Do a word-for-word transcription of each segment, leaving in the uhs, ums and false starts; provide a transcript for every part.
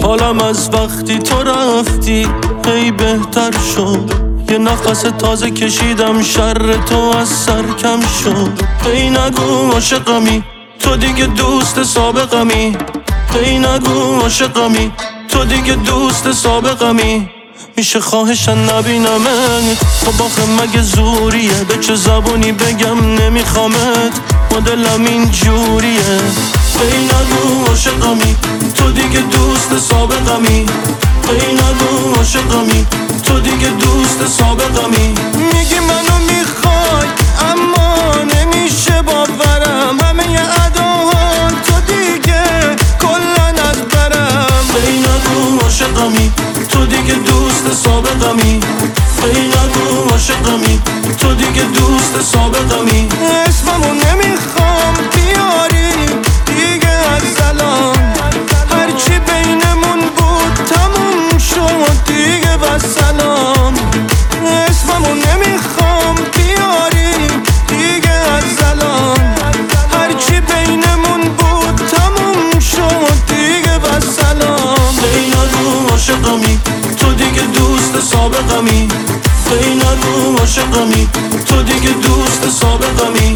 حالم از وقتی تو رفتی هی بهتر شد. یه نفس تازه کشیدم شر تو از سر کم شد. هی نگو عاشقمی تو دیگه دوست سابقمی. هی نگو عاشقمی تو دیگه دوست سابقمی. میشه خواهشن نبینمت خب آخه مگه زوریه؟ به چه زبونی بگم نمیخوامت؟ مدلم این جوریه. هی نگو عاشقمی تو دیگه دوست سابقمی. هی نگو عاشقمی تو دیگه دوست سابقمی. میگی منو میخوای اما نمیشه باورم. همه ی اداها تو دیگه کلن از برم. هی نگو عاشقمی تو دیگه دوست سابقمی. هی نگو عاشقمی تو دیگه دوست سابقمی. اسممو نمیخوام بیاری دیگه از الان. هرچی بینمون بود تموم شد دیگه و سلام. اسممو نمیخوام بیاری دیگه از الان. هرچی بینمون بود تموم شد دیگه و سلام. هی نگو عاشقمی تو دیگه دوست سابقمی. هی نگو عاشقمی تو دیگه دوست سابقمی.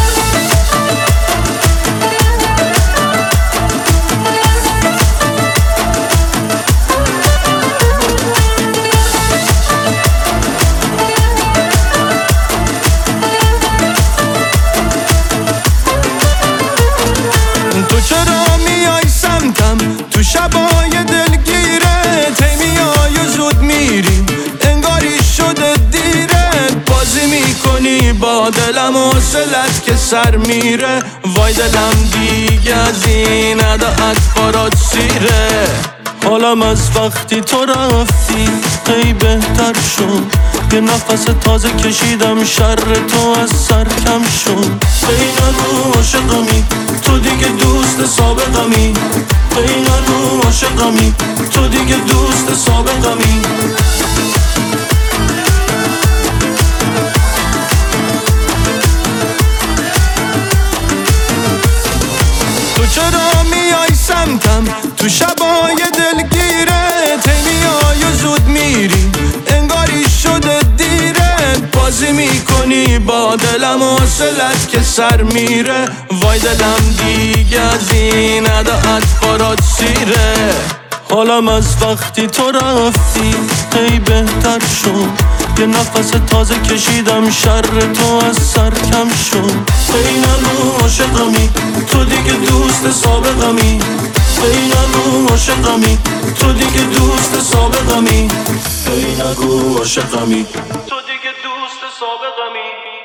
تو چرا میای سمتم تو شبای دلگیرت؟ هی میای و زود میری انگاری شده دیره. بازی میکنی با دلم و حوصلت که سر میره. وای دلم دیگه از این عداعت برات سیره. حالم از وقتی تو رفتی هی بهتر شد. یه نفس تازه کشیدم شر تو از سر کم شد. هی نگو عاشقمی تو دیگه دوست سابقمی. هی نگو عاشقمی تو دیگه دوست سابقمی. تو چرا میای سمتم تو شبای دلگیرت؟ هی میای و زود میری انگاری شده دیره. بازی میکنی با دلم و حوصلت که سر میره. وای دلم دیگه از این عداعت برات سیره. حالم از وقتی تو رفتی هی بهتر شد. یه نفس تازه کشیدم شر تو از سر کم شد. هی نگو عاشقمی تو دیگه دوست سابقمی. هی نگو عاشقمی تو دیگه دوست سابقمی. هی نگو عاشقمی تو دیگه دوست سابقمی.